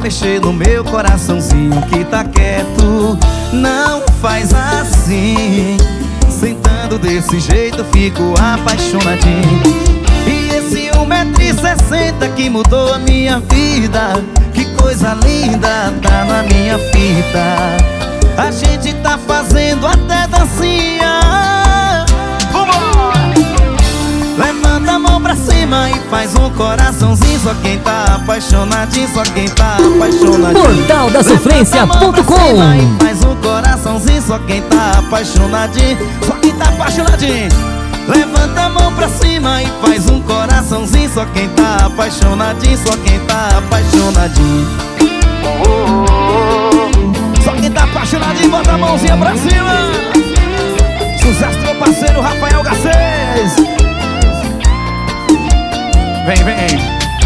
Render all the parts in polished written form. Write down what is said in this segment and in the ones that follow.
mexer no meu coraçãozinho que tá quieto. Não faz assim, sentando desse jeito eu fico apaixonadinho. E esse 1,60 m que mudou a minha vida, que coisa linda tá na minha fita. A gente tá fazendo até dancinha. Vambora! Levanta a mão pra cima e faz um coraçãozinho. Só quem tá apaixonadinho, só quem tá apaixonadinho. Portaldasofrência.com. Faz um coraçãozinho, só quem tá apaixonadinho, só quem tá apaixonadinho. Levanta a mão pra cima e faz um coraçãozinho. Só quem tá apaixonadinho, só quem tá apaixonadinho. Só quem tá apaixonadinho, bota a mãozinha pra cima. Sucesso do meu parceiro Rafael Garcês. Vem, vem.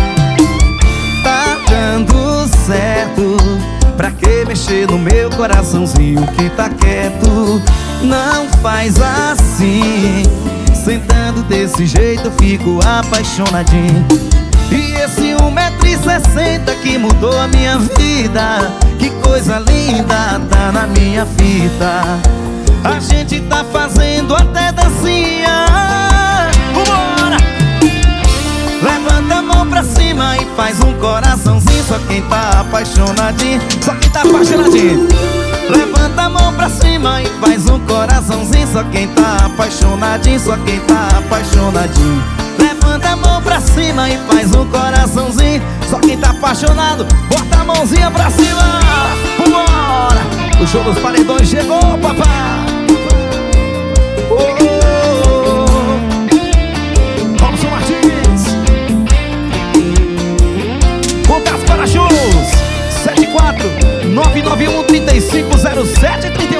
Tá dando certo, pra que mexer no meu coraçãozinho que tá quieto? Não faz assim, sentando desse jeito eu fico apaixonadinho. E esse 1,60 m que mudou a minha vida, que coisa linda tá na minha fita. A gente tá fazendo até dancinha. Vambora! Levanta a mão pra cima e faz um coraçãozinho. Só quem tá apaixonadinho, só quem tá apaixonadinho. Levanta a mão pra cima e faz um coraçãozinho. Só quem tá apaixonadinho, só quem tá apaixonadinho. Levanta a mão pra cima e faz um coraçãozinho. Só quem tá apaixonado, bota a mãozinha pra cima. Vambora! O show dos paredões chegou, papai. Robson Martins, Contas para shows 74 991 3507 35.